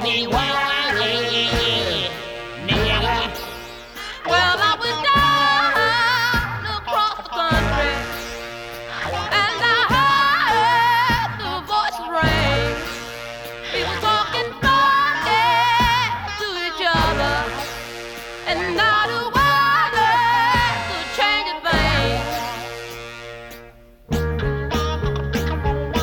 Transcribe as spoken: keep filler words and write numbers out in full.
Well, I was down across the country, and I heard the voices ring. People talking funny to each other, and not a word